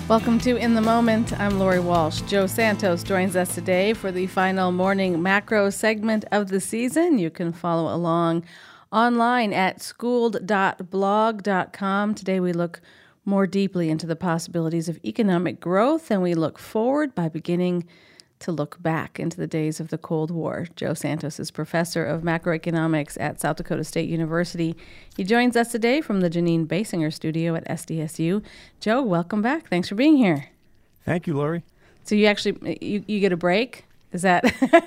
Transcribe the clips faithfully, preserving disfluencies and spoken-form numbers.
Welcome to In the Moment. I'm Lori Walsh. Joe Santos joins us today for the final morning macro segment of the season. You can follow along online at schooled dot blog dot com. Today we look more deeply into the possibilities of economic growth, and we look forward by beginning to look back into the days of the Cold War. Joe Santos is professor of macroeconomics at South Dakota State University. He joins us today from the Janine Basinger studio at S D S U. Joe, welcome back. Thanks for being here. Thank you, Lori. So you actually, you, you get a break? Is that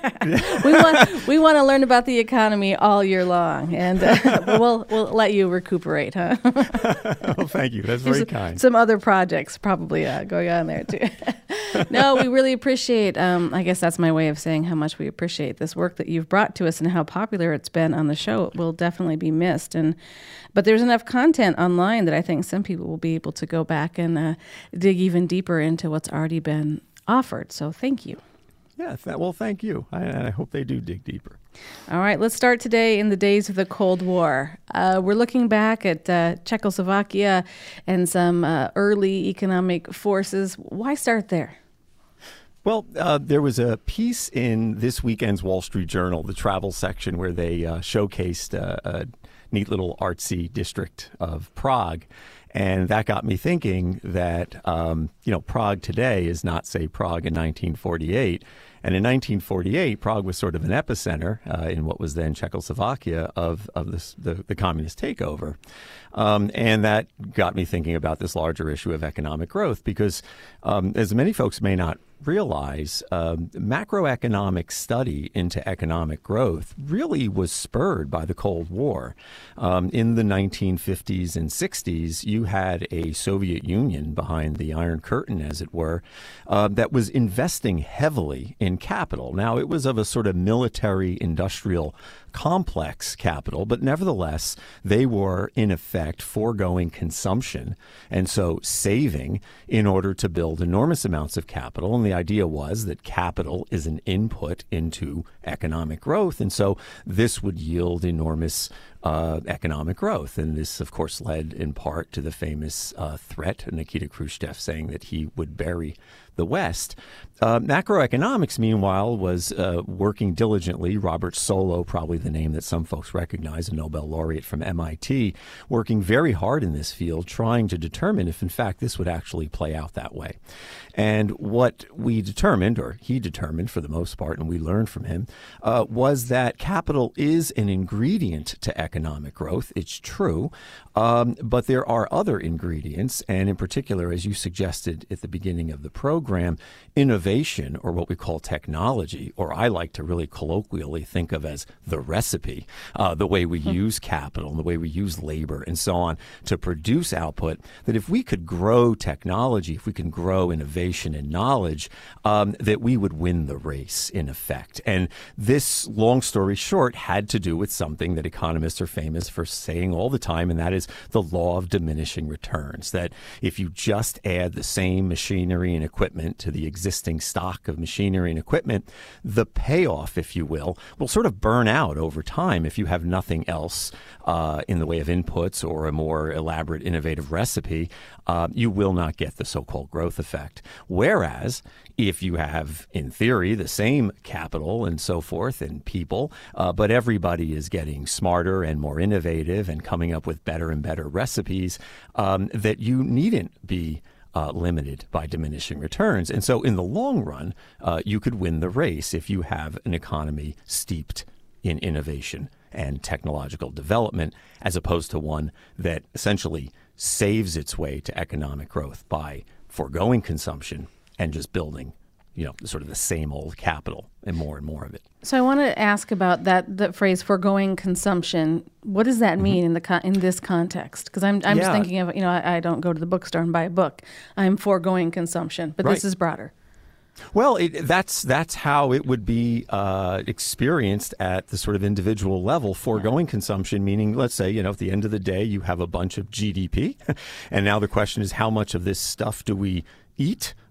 we want we want to learn about the economy all year long, and uh, we'll we'll let you recuperate, huh? Well, thank you. That's very There's kind. Some other projects probably uh, going on there too. No, we really appreciate. Um, I guess that's my way of saying how much we appreciate this work that you've brought to us and how popular it's been on the show. It will definitely be missed, and but there's enough content online that I think some people will be able to go back and uh, dig even deeper into what's already been offered. So thank you. Yeah, th- well, thank you. I, I hope they do dig deeper. All right, let's start today in the days of the Cold War. Uh, we're looking back at uh, Czechoslovakia and some uh, early economic forces. Why start there? Well, uh, there was a piece in this weekend's Wall Street Journal, the travel section, where they uh, showcased uh, a neat little artsy district of Prague. And that got me thinking that, um, you know, Prague today is not, say, Prague in nineteen forty-eight. And in nineteen forty-eight, Prague was sort of an epicenter uh, in what was then Czechoslovakia of, of this, the, the communist takeover. Um, and that got me thinking about this larger issue of economic growth because, um, as many folks may not realize, um, macroeconomic study into economic growth really was spurred by the Cold War. Um, in the nineteen fifties and sixties, you had a Soviet Union behind the Iron Curtain, as it were, uh, that was investing heavily in capital. Now, it was of a sort of military industrial complex capital, but nevertheless, they were in effect foregoing consumption and so saving in order to build enormous amounts of capital. And the idea was that capital is an input into economic growth. And so this would yield enormous uh, economic growth. And this, of course, led in part to the famous uh, threat of Nikita Khrushchev saying that he would bury the West. Uh, macroeconomics, meanwhile, was uh, working diligently. Robert Solow, probably the name that some folks recognize, a Nobel laureate from M I T, working very hard in this field, trying to determine if, in fact, this would actually play out that way. And what we determined, or he determined for the most part, and we learned from him, uh, was that capital is an ingredient to economic growth. It's true. Um, but there are other ingredients, and in particular, as you suggested at the beginning of the program, innovation, or what we call technology, or I like to really colloquially think of as the recipe, uh, the way we use capital and the way we use labor and so on to produce output, that if we could grow technology, if we can grow innovation and knowledge, um, that we would win the race in effect. And this, long story short, had to do with something that economists are famous for saying all the time, and that is the law of diminishing returns, that if you just add the same machinery and equipment to the existing stock of machinery and equipment, the payoff, if you will, will sort of burn out over time if you have nothing else uh, in the way of inputs or a more elaborate, innovative recipe. Uh, you will not get the so-called growth effect. Whereas if you have, in theory, the same capital and so forth and people, uh, but everybody is getting smarter and more innovative and coming up with better and better recipes, um, that you needn't be Uh, limited by diminishing returns. And so in the long run, uh, you could win the race if you have an economy steeped in innovation and technological development, as opposed to one that essentially saves its way to economic growth by foregoing consumption and just building, you know, sort of the same old capital and more and more of it. So I want to ask about that that phrase foregoing consumption. What does that mean mm-hmm. in the con- in this context? Because I'm I'm yeah. just thinking of, you know, I, I don't go to the bookstore and buy a book. I'm foregoing consumption, but right. this is broader. Well, it, that's that's how it would be uh, experienced at the sort of individual level. Foregoing yeah. consumption, meaning, let's say, you know, at the end of the day, you have a bunch of G D P, and now the question is, how much of this stuff do we eat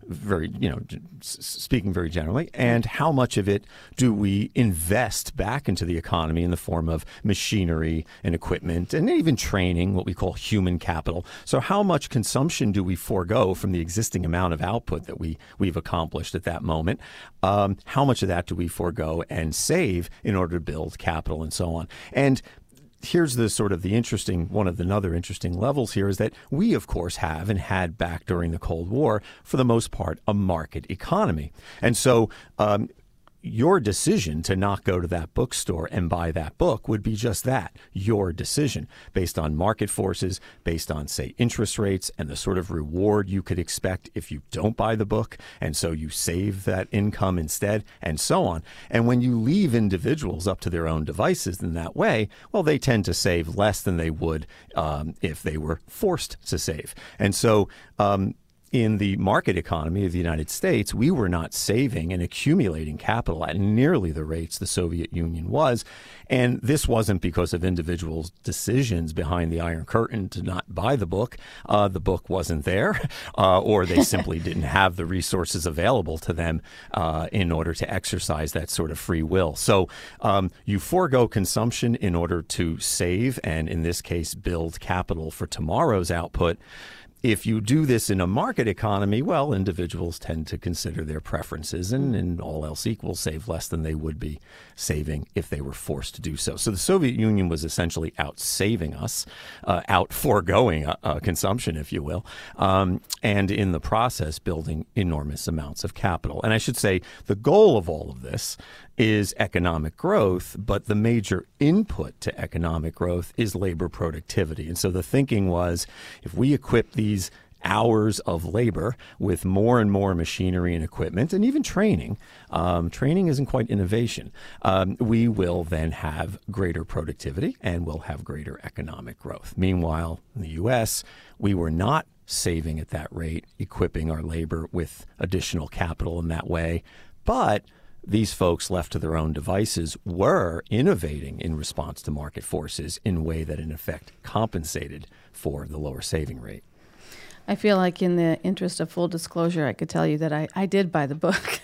very, you know, speaking very generally, and how much of it do we invest back into the economy in the form of machinery and equipment and even training, what we call human capital. So how much consumption do we forego from the existing amount of output that we, we've accomplished at that moment? Um, how much of that do we forego and save in order to build capital and so on? And here's the sort of the interesting, one of the other interesting levels here is that we, of course, have and had back during the Cold War, for the most part, a market economy. And so um, your decision to not go to that bookstore and buy that book would be just that, your decision, based on market forces, based on, say, interest rates and the sort of reward you could expect if you don't buy the book, and so you save that income instead, and so on. And when you leave individuals up to their own devices in that way, well, they tend to save less than they would um, if they were forced to save. And so um, in the market economy of the United States, we were not saving and accumulating capital at nearly the rates the Soviet Union was. And this wasn't because of individuals' decisions behind the Iron Curtain to not buy the book. Uh, the book wasn't there, uh, or they simply didn't have the resources available to them uh, in order to exercise that sort of free will. So um, you forego consumption in order to save and, in this case, build capital for tomorrow's output. If you do this in a market economy, well, individuals tend to consider their preferences and, and all else equal, save less than they would be saving if they were forced to do so. So the Soviet Union was essentially out saving us, uh, out foregoing uh, uh, consumption, if you will, um, and in the process building enormous amounts of capital. And I should say the goal of all of this is economic growth, but the major input to economic growth is labor productivity. And so the thinking was, if we equip these hours of labor with more and more machinery and equipment and even training, um, training isn't quite innovation, um, we will then have greater productivity and we'll have greater economic growth. Meanwhile, in the U S, we were not saving at that rate, equipping our labor with additional capital in that way, but these folks left to their own devices were innovating in response to market forces in a way that, in effect, compensated for the lower saving rate. I feel like in the interest of full disclosure, I could tell you that I, I did buy the book.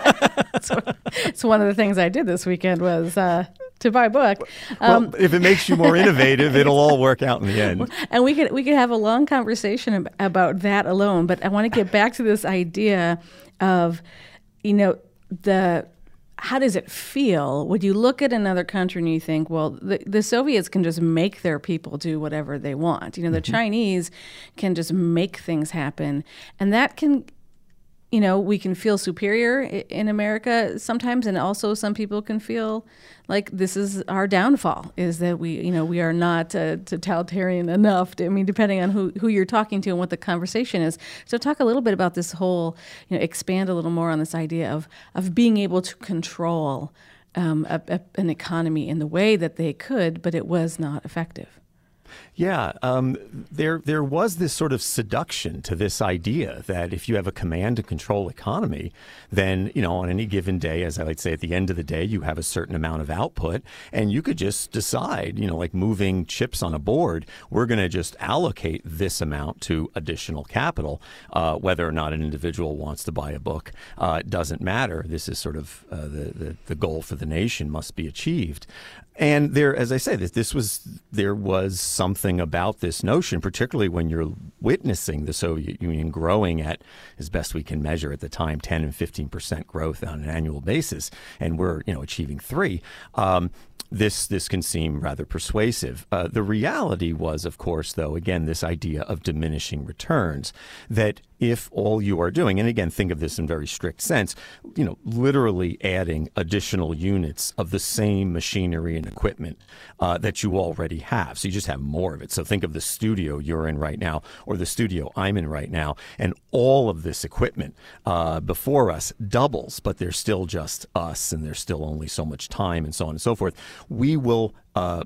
so, it's one of the things I did this weekend was uh, to buy a book. Um, well, if it makes you more innovative, it'll all work out in the end. And we could we could have a long conversation ab- about that alone. But I want to get back to this idea of, you know, the how does it feel when you look at another country and you think, well, the, the Soviets can just make their people do whatever they want. You know, the mm-hmm. Chinese can just make things happen. And that can, you know, we can feel superior in America sometimes, and also some people can feel like this is our downfall, is that we, you know, we are not uh, totalitarian enough. To, I mean, depending on who, who you're talking to and what the conversation is. So talk a little bit about this whole, you know, expand a little more on this idea of, of being able to control um, a, a, an economy in the way that they could, but it was not effective. Yeah, um, there there was this sort of seduction to this idea that if you have a command and control economy, then, you know, on any given day, as I like to say, at the end of the day, you have a certain amount of output, and you could just decide, you know, like moving chips on a board, we're going to just allocate this amount to additional capital. Uh, whether or not an individual wants to buy a book, uh, it doesn't matter. This is sort of uh, the, the the goal for the nation must be achieved. And there, as I say, this, this was there was something about this notion, particularly when you're witnessing the Soviet Union growing at, as best we can measure at the time, ten and fifteen percent growth on an annual basis, and we're, you know, achieving three. Um, This this can seem rather persuasive. Uh, the reality was, of course, though, again, this idea of diminishing returns, that if all you are doing, and again, think of this in very strict sense, you know, literally adding additional units of the same machinery and equipment uh, that you already have. So you just have more of it. So think of the studio you're in right now, or the studio I'm in right now, and all of this equipment uh, before us doubles, but there's still just us, and there's still only so much time, and so on and so forth. We will uh,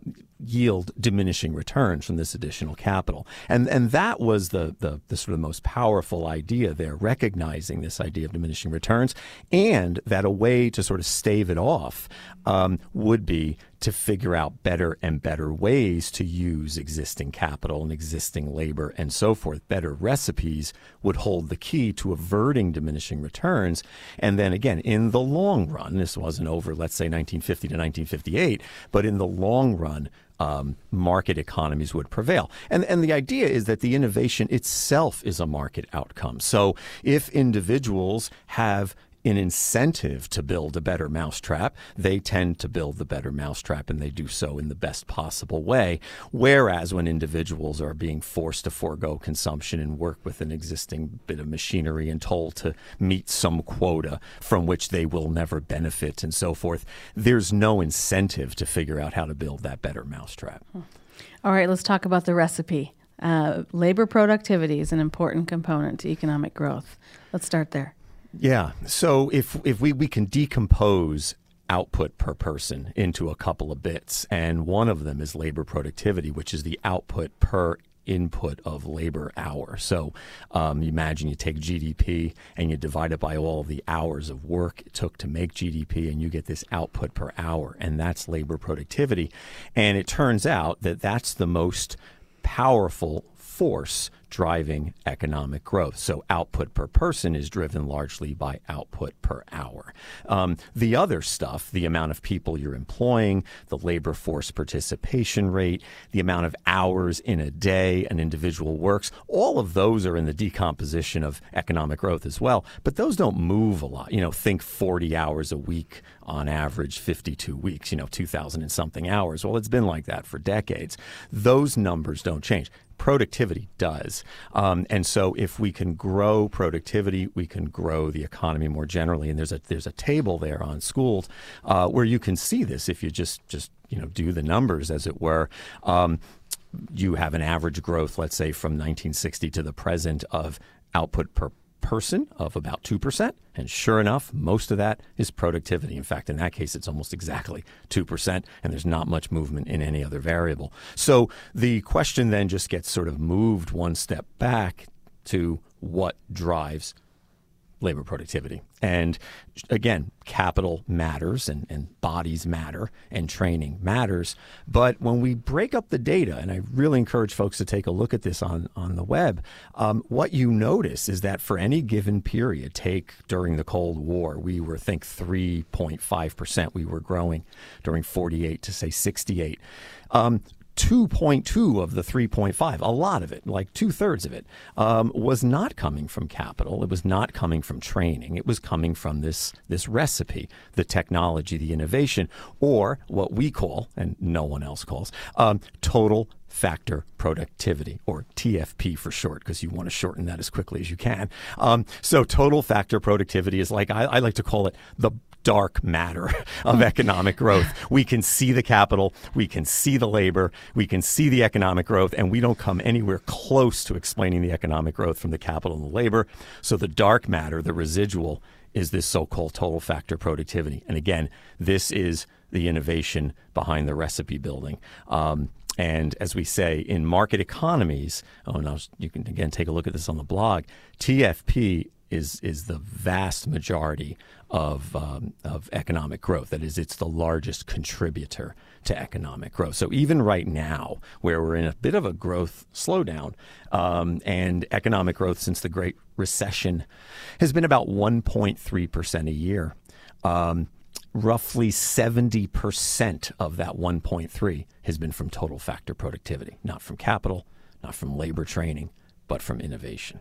yield diminishing returns from this additional capital. And and that was the, the, the sort of most powerful idea there, recognizing this idea of diminishing returns, and that a way to sort of stave it off um, would be to figure out better and better ways to use existing capital and existing labor and so forth. Better recipes would hold the key to averting diminishing returns. And then again, in the long run, this wasn't over, let's say, nineteen fifty to nineteen fifty-eight, but in the long run, Um, market economies would prevail. And, and the idea is that the innovation itself is a market outcome. So if individuals have an incentive to build a better mousetrap, they tend to build the better mousetrap, and they do so in the best possible way. Whereas when individuals are being forced to forego consumption and work with an existing bit of machinery and told to meet some quota from which they will never benefit and so forth, there's no incentive to figure out how to build that better mousetrap. All right, let's talk about the recipe. Uh, labor productivity is an important component to economic growth. Let's start there. Yeah. So if if we, we can decompose output per person into a couple of bits, and one of them is labor productivity, which is the output per input of labor hour. So um, you imagine you take G D P and you divide it by all of the hours of work it took to make G D P, and you get this output per hour, and that's labor productivity. And it turns out that that's the most powerful force driving economic growth. So output per person is driven largely by output per hour. Um, the other stuff, the amount of people you're employing, the labor force participation rate, the amount of hours in a day an individual works, all of those are in the decomposition of economic growth as well. But those don't move a lot. You know, think forty hours a week on average, fifty-two weeks, you know, two thousand and something hours. Well, it's been like that for decades. Those numbers don't change. Productivity does. Um, and so if we can grow productivity, we can grow the economy more generally. And there's a there's a table there on Schooled uh, where you can see this if you just, just you know, do the numbers, as it were. Um, you have an average growth, let's say, from nineteen sixty to the present of output per person of about two percent. And sure enough, most of that is productivity. In fact, in that case, it's almost exactly two percent, and there's not much movement in any other variable. So the question then just gets sort of moved one step back to what drives labor productivity. And again, capital matters, and, and bodies matter, and training matters. But when we break up the data, and I really encourage folks to take a look at this on, on the web, um, what you notice is that for any given period, take during the Cold War, we were, think, three point five percent we were growing during forty-eight to, say, sixty-eight. Um, two point two of the three point five, a lot of it, like two-thirds of it, um, was not coming from capital. It was not coming from training. It was coming from this, this recipe, the technology, the innovation, or what we call, and no one else calls, um, total factor productivity, or T F P for short, because you want to shorten that as quickly as you can. Um, so total factor productivity is, like, I, I like to call it the dark matter of economic growth. We can see the capital, we can see the labor, we can see the economic growth, and we don't come anywhere close to explaining the economic growth from the capital and the labor. So the dark matter, the residual, is this so-called total factor productivity. And again, this is the innovation behind the recipe building. Um, And as we say, in market economies, oh, and was, you can again take a look at this on the blog, T F P is is the vast majority of um, of economic growth. That is, it's the largest contributor to economic growth. So even right now, where we're in a bit of a growth slowdown, um, and economic growth since the Great Recession has been about one point three percent a year. Um, Roughly seventy percent of that one point three has been from total factor productivity, not from capital, not from labor training, but from innovation.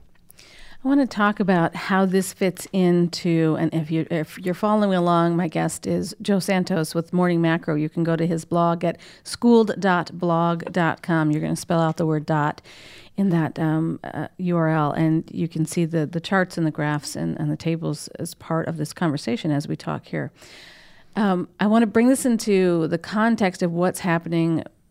I want to talk about how this fits into, and if, you, if you're following along, my guest is Joe Santos with Morning Macro. You can go to his blog at schooled dot blog dot com. You're going to spell out the word dot in that um, uh, U R L, and you can see the, the charts and the graphs and, and the tables as part of this conversation as we talk here. Um, I want to bring this into the context of what's happening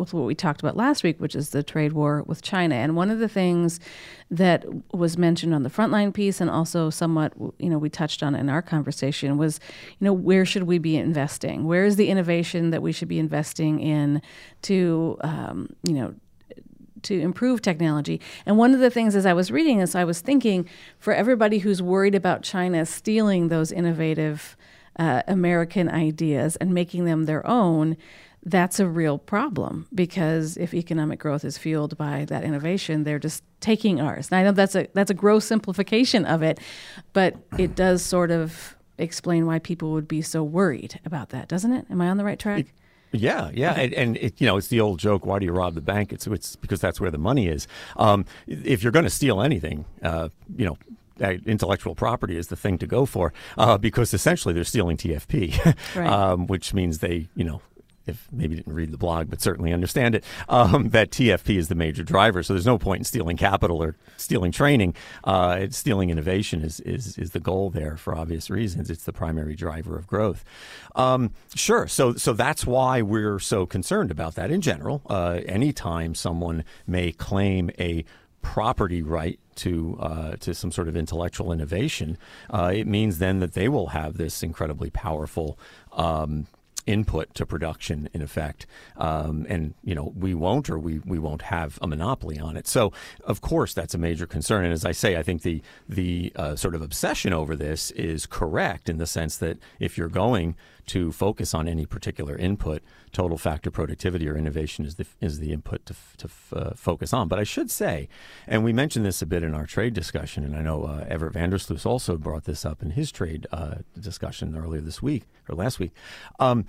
with what we talked about last week, which is the trade war with China. And one of the things that was mentioned on the Frontline piece, and also somewhat, you know, we touched on in our conversation, was, you know, where should we be investing? Where is the innovation that we should be investing in to, um, you know, to improve technology? And one of the things as I was reading this, I was thinking, for everybody who's worried about China stealing those innovative uh, American ideas and making them their own, that's a real problem, because if economic growth is fueled by that innovation, they're just taking ours. And I know that's a that's a gross simplification of it, but it does sort of explain why people would be so worried about that, doesn't it? Am I on the right track? It, Yeah, yeah, okay. and, and it, you know, it's the old joke: why do you rob the bank? It's it's because that's where the money is. Um, if you're going to steal anything, uh, you know, intellectual property is the thing to go for, uh, because essentially they're stealing T F P, right. um, which means they, you know. If maybe didn't read the blog, but certainly understand it, um, that T F P is the major driver. So there's no point in stealing capital or stealing training. Uh, it's stealing innovation is, is is the goal there for obvious reasons. It's the primary driver of growth. Um, sure. So so that's why we're so concerned about that in general. Uh, anytime someone may claim a property right to uh, to some sort of intellectual innovation, uh, it means then that they will have this incredibly powerful um input to production, in effect, um, and you know we won't, or we we won't have a monopoly on it. So, of course, that's a major concern. And as I say, I think the the uh, sort of obsession over this is correct in the sense that if you're going to focus on any particular input, total factor productivity or innovation is the is the input to to uh, focus on. But I should say, and we mentioned this a bit in our trade discussion, and I know uh, Everett Vandersloot also brought this up in his trade uh, discussion earlier this week or last week. Um,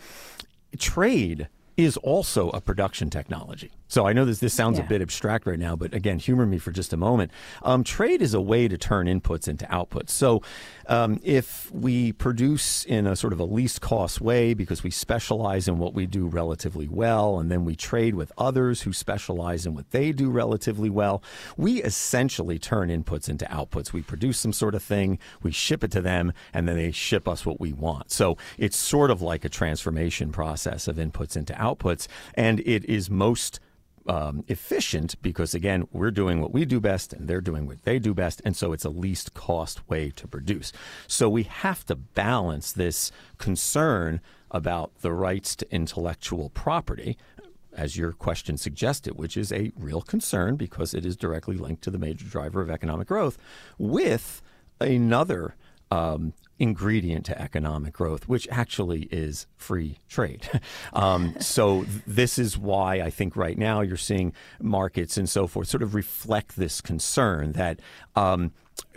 trade is also a production technology. So I know this this sounds yeah. a bit abstract right now, but again, humor me for just a moment. Um, trade is a way to turn inputs into outputs. So um, if we produce in a sort of a least cost way because we specialize in what we do relatively well, and then we trade with others who specialize in what they do relatively well, we essentially turn inputs into outputs. We produce some sort of thing, we ship it to them, and then they ship us what we want. So it's sort of like a transformation process of inputs into outputs, and it is most Um, efficient because, again, we're doing what we do best and they're doing what they do best, and so it's a least cost way to produce. So we have to balance this concern about the rights to intellectual property, as your question suggested, which is a real concern because it is directly linked to the major driver of economic growth, with another um, ingredient to economic growth, which actually is free trade. um, so th- this is why I think right now you're seeing markets and so forth sort of reflect this concern that um,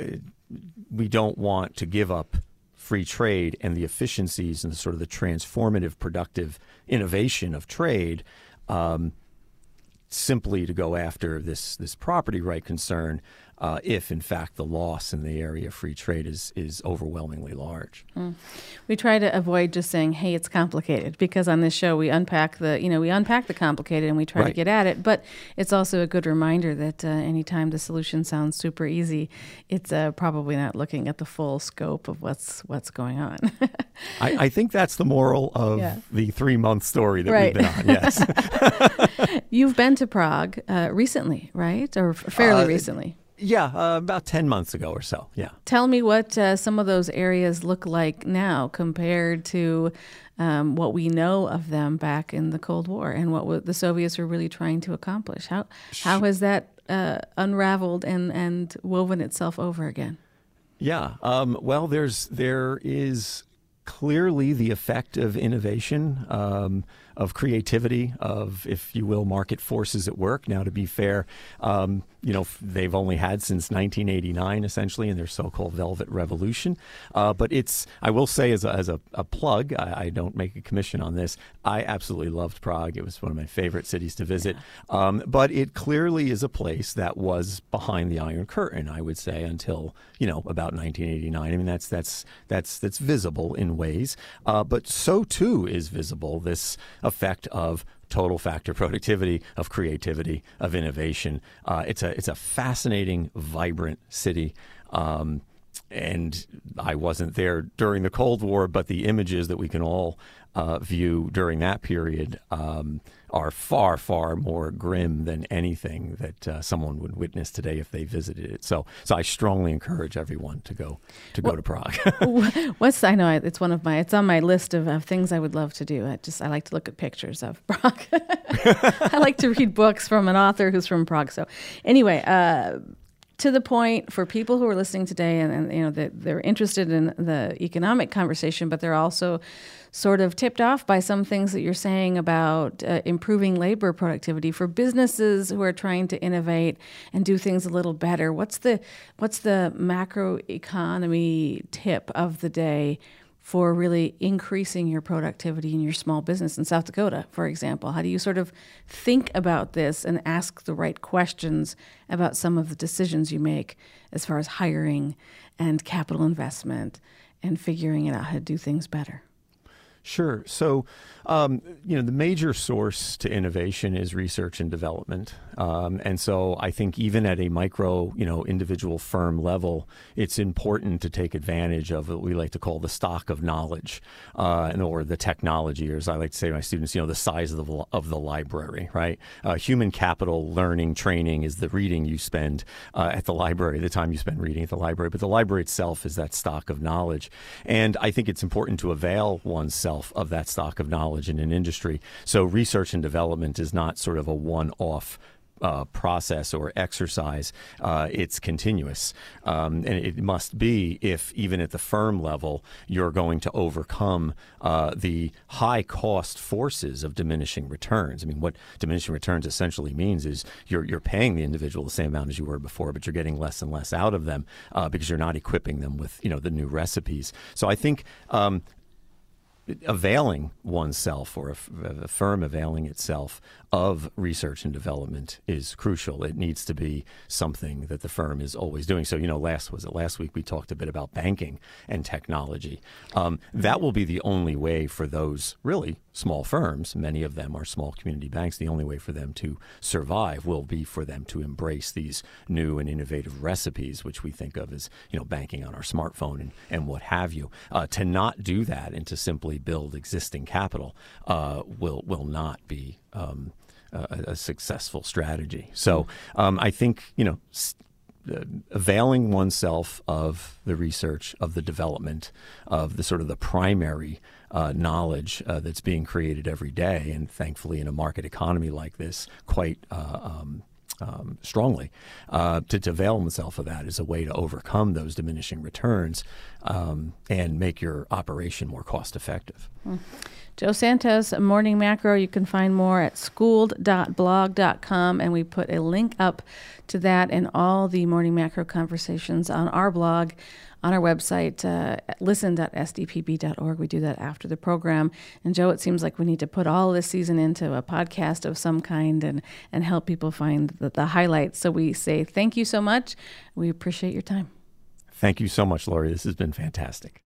we don't want to give up free trade and the efficiencies and the sort of the transformative, productive innovation of trade um, simply to go after this this property right concern, uh, if in fact the loss in the area of free trade is is overwhelmingly large. Mm. We try to avoid just saying, "Hey, it's complicated," because on this show we unpack the you know we unpack the complicated and we try right. to get at it. But it's also a good reminder that uh, anytime the solution sounds super easy, it's uh, probably not looking at the full scope of what's what's going on. I, I think that's the moral of yeah. the three month story that right. we've been on. Yes. You've been to Prague uh, recently, right? Or fairly uh, recently? Yeah, uh, about ten months ago or so, yeah. Tell me what uh, some of those areas look like now compared to um, what we know of them back in the Cold War and what w- the Soviets were really trying to accomplish. How how has that uh, unraveled and, and woven itself over again? Yeah, um, well, there's there is clearly the effect of innovation, um, of creativity, of, if you will, market forces at work. Now, to be fair, um, you know, they've only had since nineteen eighty-nine, essentially, in their so-called Velvet Revolution. Uh, but it's, I will say as a, as a, a plug, I, I don't make a commission on this, I absolutely loved Prague. It was one of my favorite cities to visit. Yeah. Um, but it clearly is a place that was behind the Iron Curtain, I would say, until, you know, about nineteen eighty-nine. I mean, that's that's that's that's visible in ways. Uh, but so, too, is visible this effect of total factor productivity, of creativity, of innovation. Uh, it's a it's a fascinating, vibrant city. Um, and I wasn't there during the Cold War, but the images that we can all uh, view during that period um, are far, far more grim than anything that uh, someone would witness today if they visited it. So, so I strongly encourage everyone to go to go what, to Prague. What's I know it's one of my it's on my list of, of things I would love to do. I just I like to look at pictures of Prague. I like to read books from an author who's from Prague. So, anyway. Uh, To the point for people who are listening today, and, and you know that they're interested in the economic conversation, but they're also sort of tipped off by some things that you're saying about uh, improving labor productivity for businesses who are trying to innovate and do things a little better. What's the what's the macroeconomy tip of the day for really increasing your productivity in your small business in South Dakota, for example? How do you sort of think about this and ask the right questions about some of the decisions you make as far as hiring and capital investment and figuring out how to do things better? Sure. So, um, you know, the major source to innovation is research and development. Um, and so I think even at a micro, you know, individual firm level, it's important to take advantage of what we like to call the stock of knowledge, uh, and, or the technology, or as I like to say to my students, you know, the size of the, of the library, right? Uh, human capital learning training is the reading you spend uh, at the library, the time you spend reading at the library. But the library itself is that stock of knowledge. And I think it's important to avail oneself of that stock of knowledge in an industry. So research and development is not sort of a one-off uh, process or exercise. Uh, it's continuous. Um, and it must be if even at the firm level, you're going to overcome uh, the high cost forces of diminishing returns. I mean, what diminishing returns essentially means is you're, you're paying the individual the same amount as you were before, but you're getting less and less out of them uh, because you're not equipping them with, you know, the new recipes. So I think um, availing oneself, or a, a firm availing itself of research and development, is crucial. It needs to be something that the firm is always doing. So, you know, last was it last week we talked a bit about banking and technology. Um, that will be the only way for those really small firms, many of them are small community banks, the only way for them to survive will be for them to embrace these new and innovative recipes, which we think of as, you know, banking on our smartphone and, and what have you. Uh, to not do that and to simply build existing capital uh, will will not be um, a, a successful strategy. So um, I think, you know, st- Uh, availing oneself of the research, of the development, of the sort of the primary uh, knowledge uh, that's being created every day, and thankfully in a market economy like this, quite uh, um, um, strongly, uh, to, to avail oneself of that is a way to overcome those diminishing returns um, and make your operation more cost effective. Mm. Joe Santos, Morning Macro. You can find more at schooled dot blog dot com, and we put a link up to that and all the Morning Macro conversations on our blog, on our website, uh, listen dot s d p b dot org. We do that after the program. And Joe, it seems like we need to put all this season into a podcast of some kind and, and help people find the, the highlights. So we say thank you so much. We appreciate your time. Thank you so much, Lori. This has been fantastic.